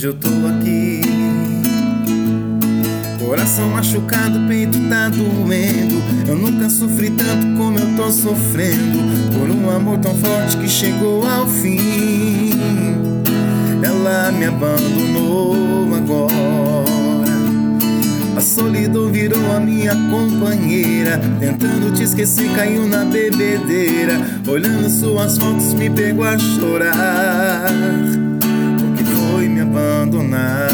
hoje eu tô aqui. Coração machucado, peito tá doendo. Eu nunca sofri tanto como eu tô sofrendo, por um amor tão forte que chegou ao fim. Ela me abandonou agora. A solidão virou a minha companheira. Tentando te esquecer, caiu na bebedeira. Olhando suas fotos, me pegou a chorar, porque foi me abandonar.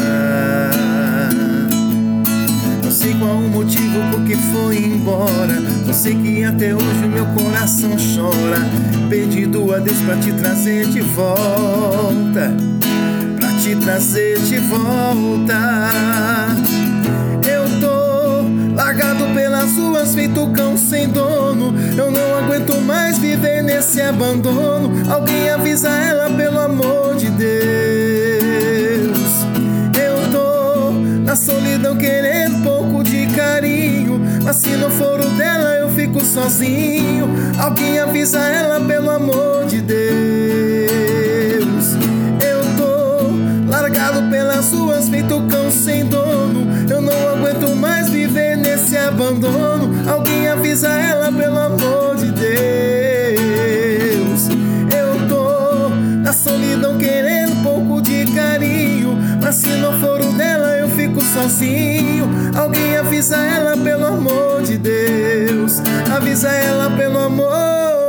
Não sei qual o motivo porque foi embora. Não sei que até hoje meu coração chora. Pedido a Deus pra te trazer de volta, pra te trazer de volta. Eu tô largado pelas ruas, feito cão sem dono. Eu não aguento mais viver nesse abandono. Alguém avisa ela, pelo amor de Deus. Eu tô na solidão querendo um pouco de carinho, mas se não for o dela eu fico sozinho. Alguém avisa ela, pelo amor de Deus. Eu tô largado pelas ruas, feito cão sem dono. Eu não aguento mais viver nesse abandono. Alguém avisa ela, pelo amor de Deus. Eu tô na solidão querendo um pouco de carinho, mas se não for o dela eu fico sozinho. Alguém avisa ela, pelo amor de Deus. Avisa ela, pelo amor